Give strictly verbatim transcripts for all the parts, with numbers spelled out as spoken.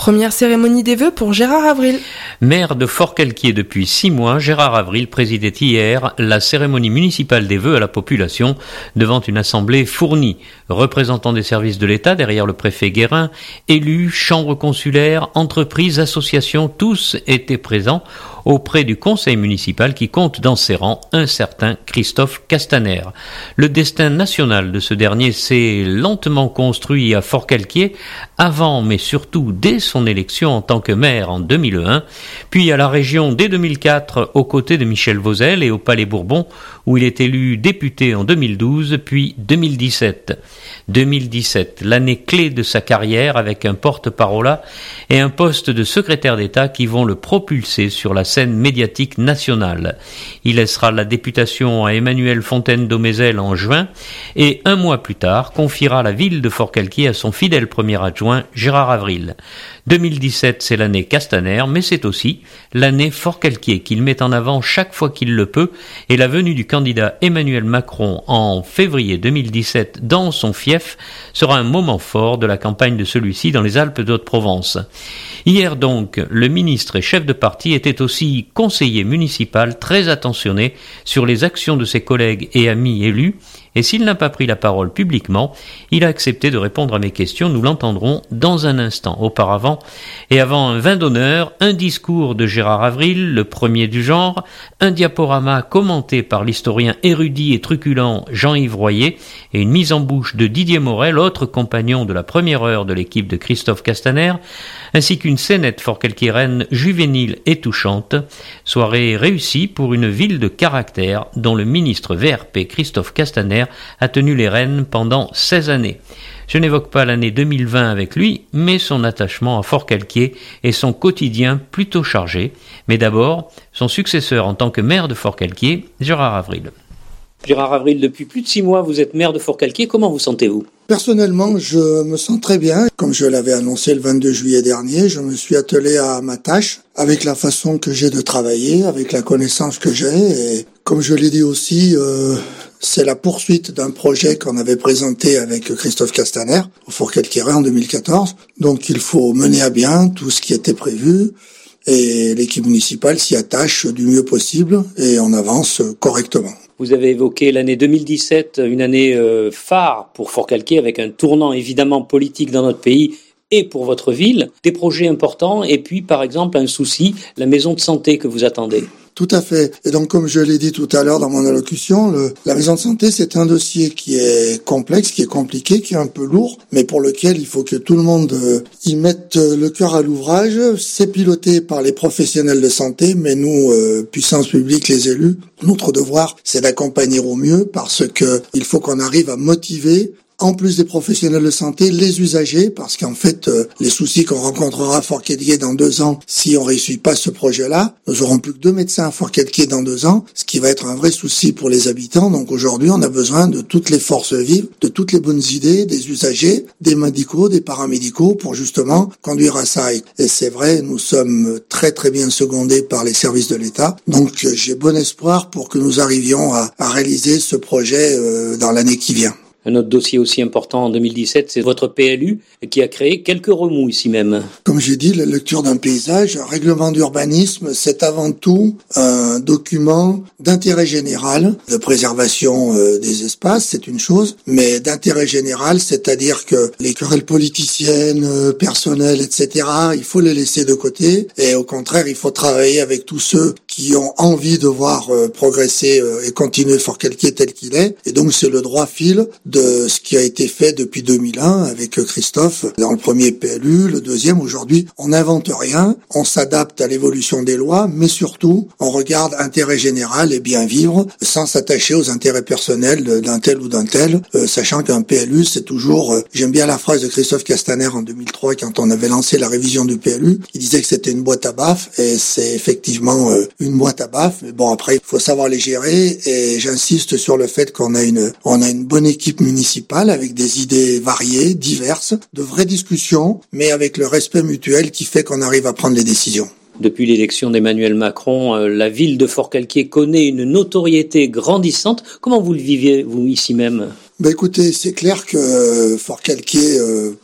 Première cérémonie des vœux pour Gérard Avril. Maire de Forcalquier depuis six mois, Gérard Avril présidait hier la cérémonie municipale des vœux à la population devant une assemblée fournie. Représentants des services de l'État derrière le préfet Guérin, élus, chambres consulaires, entreprises, associations, tous étaient présents auprès du conseil municipal qui compte dans ses rangs un certain Christophe Castaner. Le destin national de ce dernier s'est lentement construit à Forcalquier avant mais surtout dès son élection en tant que maire en deux mille un, puis à la région dès deux mille quatre aux côtés de Michel Vauzel et au Palais Bourbon où il est élu député en deux mille douze puis deux mille dix-sept. deux mille dix-sept, l'année clé de sa carrière avec un porte-parole et un poste de secrétaire d'État qui vont le propulser sur la scène médiatique nationale. Il laissera la députation à Emmanuel Fontaine-Daumézelle en juin et un mois plus tard confiera la ville de Forcalquier à son fidèle premier adjoint Gérard Avril. deux mille dix-sept, c'est l'année Castaner, mais c'est aussi l'année Forcalquier qu'il met en avant chaque fois qu'il le peut et la venue du candidat Emmanuel Macron en février deux mille dix-sept dans son fief sera un moment fort de la campagne de celui-ci dans les Alpes d'Haute-Provence. Hier donc, le ministre et chef de parti était aussi conseiller municipal très attentionné sur les actions de ses collègues et amis élus, et s'il n'a pas pris la parole publiquement, il a accepté de répondre à mes questions, nous l'entendrons dans un instant. Auparavant, et avant un vin d'honneur, un discours de Gérard Avril, le premier du genre, un diaporama commenté par l'historien érudit et truculent Jean-Yves Royer, et une mise en bouche de Didier Morel, autre compagnon de la première heure de l'équipe de Christophe Castaner, ainsi qu'une scénette forcalquiéraine juvénile et touchante, soirée réussie pour une ville de caractère dont le ministre V R P Christophe Castaner a tenu les rênes pendant seize années. Je n'évoque pas l'année deux mille vingt avec lui, mais son attachement à Forcalquier et son quotidien plutôt chargé. Mais d'abord, son successeur en tant que maire de Forcalquier, Gérard Avril. Gérard Avril, depuis plus de six mois, vous êtes maire de Forcalquier. Comment vous sentez-vous ? Personnellement, je me sens très bien. Comme je l'avais annoncé le vingt-deux juillet dernier, je me suis attelé à ma tâche avec la façon que j'ai de travailler, avec la connaissance que j'ai. Et comme je l'ai dit aussi, euh, c'est la poursuite d'un projet qu'on avait présenté avec Christophe Castaner au Forcalquier en deux mille quatorze. Donc il faut mener à bien tout ce qui était prévu. Et l'équipe municipale s'y attache du mieux possible et on avance correctement. Vous avez évoqué l'année deux mille dix-sept, une année euh, phare pour Forcalquier avec un tournant évidemment politique dans notre pays et pour votre ville, des projets importants et puis par exemple un souci, la maison de santé que vous attendez. Tout à fait. Et donc, comme je l'ai dit tout à l'heure dans mon allocution, le, la maison de santé, c'est un dossier qui est complexe, qui est compliqué, qui est un peu lourd, mais pour lequel il faut que tout le monde euh, y mette le cœur à l'ouvrage. C'est piloté par les professionnels de santé, mais nous, euh, puissance publique, les élus, notre devoir, c'est d'accompagner au mieux parce que il faut qu'on arrive à motiver en plus des professionnels de santé, les usagers, parce qu'en fait, euh, les soucis qu'on rencontrera à Forcalquier dans deux ans, si on réussit pas ce projet-là, nous aurons plus que deux médecins à Forcalquier dans deux ans, ce qui va être un vrai souci pour les habitants. Donc aujourd'hui, on a besoin de toutes les forces vives, de toutes les bonnes idées, des usagers, des médicaux, des paramédicaux, pour justement conduire à ça. Et c'est vrai, nous sommes très très bien secondés par les services de l'État. Donc j'ai bon espoir pour que nous arrivions à, à réaliser ce projet euh, dans l'année qui vient. Un autre dossier aussi important en deux mille dix-sept, c'est votre P L U qui a créé quelques remous ici même. Comme j'ai dit, la lecture d'un paysage, un règlement d'urbanisme, c'est avant tout un document d'intérêt général, de préservation euh, des espaces, c'est une chose, mais d'intérêt général, c'est-à-dire que les querelles politiciennes, euh, personnelles, et cetera, il faut les laisser de côté et au contraire, il faut travailler avec tous ceux qui ont envie de voir euh, progresser euh, et continuer Forcalquier tel qu'il est. Et donc, c'est le droit fil de ce qui a été fait depuis deux mille un avec Christophe dans le premier P L U, le deuxième. Aujourd'hui, on n'invente rien, on s'adapte à l'évolution des lois, mais surtout, on regarde intérêt général et bien vivre sans s'attacher aux intérêts personnels d'un tel ou d'un tel, euh, sachant qu'un P L U, c'est toujours... Euh, j'aime bien la phrase de Christophe Castaner en deux mille trois, quand on avait lancé la révision du P L U, il disait que c'était une boîte à baffes, et c'est effectivement euh, une boîte à baffes, mais bon, après, il faut savoir les gérer, et j'insiste sur le fait qu'on a une, on a une bonne équipe municipale avec des idées variées, diverses, de vraies discussions, mais avec le respect mutuel qui fait qu'on arrive à prendre les décisions. Depuis l'élection d'Emmanuel Macron, euh, la ville de Forcalquier connaît une notoriété grandissante. Comment vous le vivez, vous, ici même ? Ben écoutez, c'est clair que Forcalquier euh,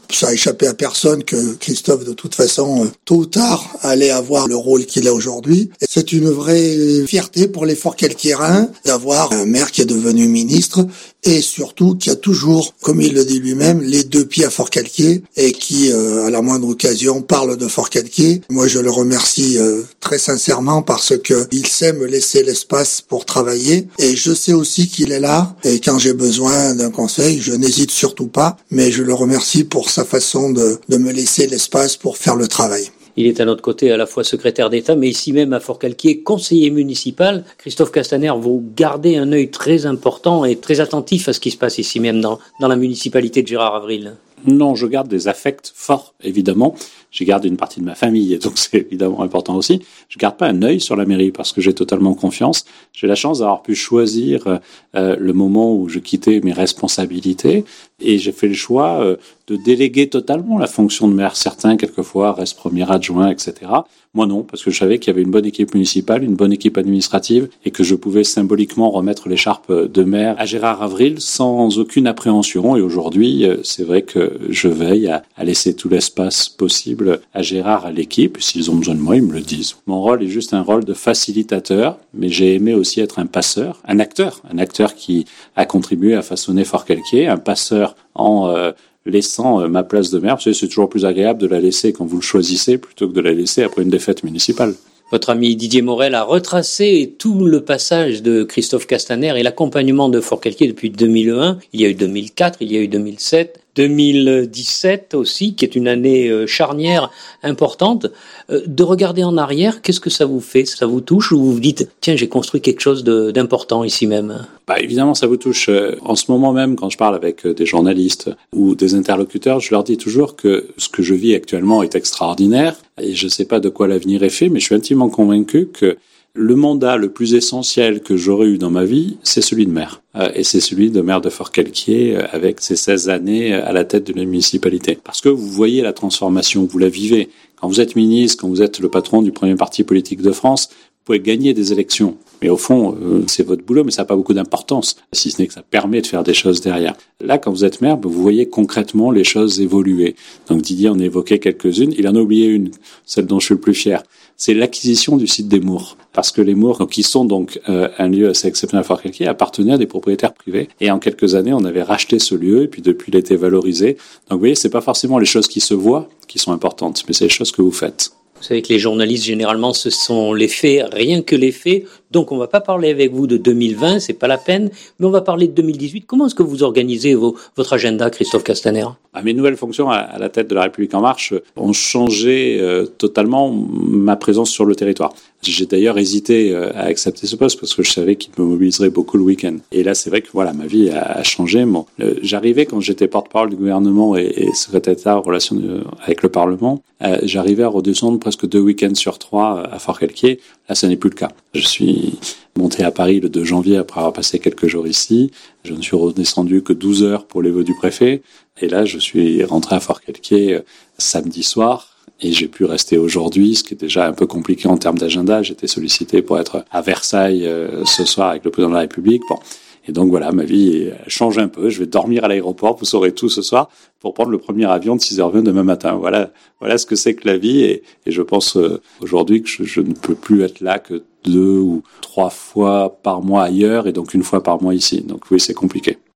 Ça a échappé à personne que Christophe, de toute façon, tôt ou tard, allait avoir le rôle qu'il a aujourd'hui. Et c'est une vraie fierté pour les Forcalquiérains d'avoir un maire qui est devenu ministre et surtout qui a toujours, comme il le dit lui-même, les deux pieds à Forcalquier et qui, euh, à la moindre occasion, parle de Forcalquier. Moi, je le remercie euh, très sincèrement parce que il sait me laisser l'espace pour travailler et je sais aussi qu'il est là et quand j'ai besoin d'un conseil, je n'hésite surtout pas, mais je le remercie pour sa façon de, de me laisser l'espace pour faire le travail. Il est à notre côté à la fois secrétaire d'État, mais ici même à Forcalquier, conseiller municipal. Christophe Castaner, vous gardez un œil très important et très attentif à ce qui se passe ici même dans, dans la municipalité de Gérard Avril. Non, je garde des affects forts, évidemment. J'y garde une partie de ma famille, et donc c'est évidemment important aussi. Je garde pas un œil sur la mairie parce que j'ai totalement confiance. J'ai la chance d'avoir pu choisir euh, le moment où je quittais mes responsabilités et j'ai fait le choix euh, de déléguer totalement la fonction de maire. Certains, quelquefois, restent premier adjoint, et cetera. Moi non, parce que je savais qu'il y avait une bonne équipe municipale, une bonne équipe administrative et que je pouvais symboliquement remettre l'écharpe de maire à Gérard Avril sans aucune appréhension. Et aujourd'hui, c'est vrai que je veille à, à laisser tout l'espace possible à Gérard, à l'équipe. S'ils ont besoin de moi, ils me le disent. Mon rôle est juste un rôle de facilitateur, mais j'ai aimé aussi être un passeur, un acteur, un acteur qui a contribué à façonner Forcalquier, un passeur en euh, laissant euh, ma place de maire. Vous savez, c'est toujours plus agréable de la laisser quand vous le choisissez plutôt que de la laisser après une défaite municipale. Votre ami Didier Morel a retracé tout le passage de Christophe Castaner et l'accompagnement de Forcalquier depuis deux mille un. Il y a eu deux mille quatre, il y a eu deux mille sept, deux mille dix-sept aussi, qui est une année charnière importante. De regarder en arrière, qu'est-ce que ça vous fait? Ça vous touche ou vous vous dites, tiens, j'ai construit quelque chose de, d'important ici même? Bah, évidemment, ça vous touche. En ce moment même, quand je parle avec des journalistes ou des interlocuteurs, je leur dis toujours que ce que je vis actuellement est extraordinaire et je ne sais pas de quoi l'avenir est fait, mais je suis intimement convaincu que le mandat le plus essentiel que j'aurais eu dans ma vie, c'est celui de maire. Euh, et c'est celui de maire de Forcalquier euh, avec ses seize années à la tête de la municipalité. Parce que vous voyez la transformation, vous la vivez. Quand vous êtes ministre, quand vous êtes le patron du premier parti politique de France, vous pouvez gagner des élections. Mais au fond, euh, c'est votre boulot, mais ça n'a pas beaucoup d'importance, si ce n'est que ça permet de faire des choses derrière. Là, quand vous êtes maire, vous voyez concrètement les choses évoluer. Donc Didier en évoquait quelques-unes. Il en a oublié une, celle dont je suis le plus fier. C'est l'acquisition du site des Mours. Parce que les Mours, donc, qui sont donc euh, un lieu assez exceptionnel à Forcalquier, appartenaient à des propriétaires privés. Et en quelques années, on avait racheté ce lieu, et puis depuis, il a été valorisé. Donc vous voyez, c'est pas forcément les choses qui se voient qui sont importantes, mais c'est les choses que vous faites. Vous savez que les journalistes, généralement, ce sont les faits, rien que les faits. Donc, on va pas parler avec vous de deux mille vingt, c'est pas la peine, mais on va parler de deux mille dix-huit. Comment est-ce que vous organisez vos, votre agenda, Christophe Castaner? Ah, mes nouvelles fonctions à, à la tête de la République En Marche ont changé euh, totalement ma présence sur le territoire. J'ai d'ailleurs hésité euh, à accepter ce poste parce que je savais qu'il me mobiliserait beaucoup le week-end. Et là, c'est vrai que voilà, ma vie a, a changé. Bon, euh, j'arrivais quand j'étais porte-parole du gouvernement et, et secrétaire d'État en relation de, avec le Parlement, euh, j'arrivais à redescendre presque deux week-ends sur trois à Forcalquier. Là, ce n'est plus le cas. Je suis monté à Paris le deux janvier après avoir passé quelques jours ici. Je ne suis redescendu que douze heures pour les vœux du préfet. Et là, je suis rentré à Forcalquier euh, samedi soir. Et j'ai pu rester aujourd'hui, ce qui est déjà un peu compliqué en termes d'agenda. J'étais sollicité pour être à Versailles euh, ce soir avec le président de la République. Bon. Et donc voilà, ma vie change un peu. Je vais dormir à l'aéroport, vous saurez tout ce soir, pour prendre le premier avion de six heures vingt demain matin. Voilà, voilà ce que c'est que la vie. Et, et je pense euh, aujourd'hui que je, je ne peux plus être là que deux ou trois fois par mois ailleurs et donc une fois par mois ici. Donc oui, c'est compliqué.